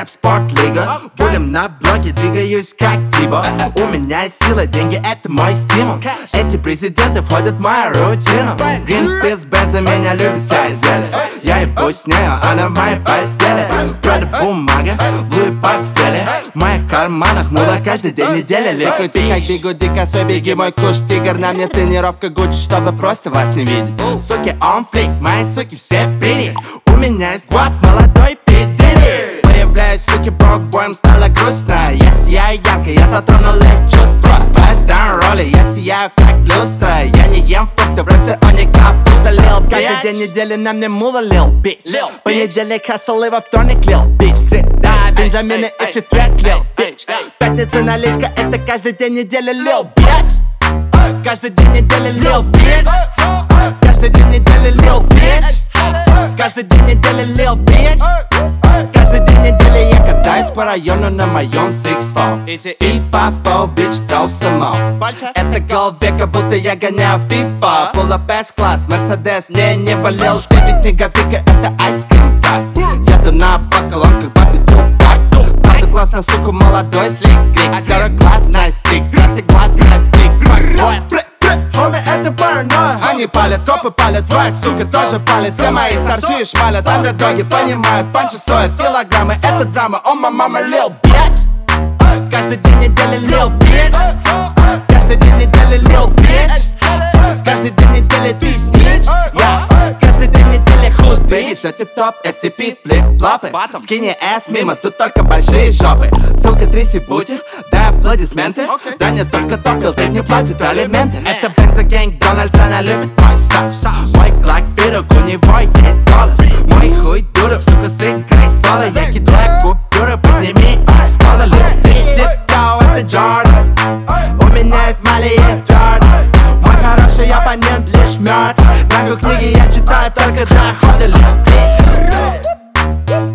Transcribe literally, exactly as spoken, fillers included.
в спортлигу. Будем на блоке, двигаюсь как Тибо. У меня есть сила, деньги, это мой стимул. Эти президенты входят в мою рутину. Гринпис, Бенза, меня любит вся из зелень. Я ебусь с нею, она в моей постели. Правда бумага, в луи портфеле. В моих карманах мула каждый день недели. Ликути как бигуди, косой беги, мой куш тигр. На мне тренировка Гуччи, чтобы просто вас не видеть. Суки, он флик, мои суки все приди. У меня есть гвап, молодой пидири. Появляюсь, суки, брок-боем, стало грустно. Я сияю ярко, я затронул их чувства. Паздан роли, я сияю как люстра. Я не ем фрукты, в рационе капуста, лил. Каждый день недели на мне мула, лил, бич. Понедельник хасл и во вторник, лил, бич. Среда, бенджамины и четверг, лил, бич. Пятница наличка, это каждый день недели, лил, бич. Каждый день недели, лил, бич. Каждый день недели, лил, бич. Каждый день недели, лил, бич. Каждый день недели я катаюсь по району на моем сикс фор. FIFA, фо, бич, throw some more. Это гол века, будто я гоняю FIFA. Пула бэс-класс, Мерседес, не, не валил. Ты без снеговика, это айскрим, так. Еду на бакал, он как бабе Тупак. Правда классно, сука, молодой слик. Второй классный стик, красный классный стик. Хоми, это паранойя. Они палят, копы палят, твоя сука тоже палит. Все мои старшие шмалят, андердоги понимают. Панчи стоят килограммы, это драма. О, my mama, lil bitch. Каждый день недели, lil bitch. Каждый день недели, lil bitch. Каждый день недели ты снич. Каждый день недели худ, baby. Все тип-топ, эф ти пи, флип-флопы. Скини эс мимо, тут только большие жопы. Сука, тряси бутик, дай аплодисменты. Да не только топил, ты не платит алименты. Это бензогэнг, Дональд, она любит мой соус. Мой клак Фидук, у него есть голос. Мой хуй дурак, сука, сыграй соло. Я кидаю купюры, подними их с пола. Любит тип-топ, это Джордан. У меня есть Мали, есть Джордан. Мой хороший оппонент лишь мертв. На книги я читаю только для хода.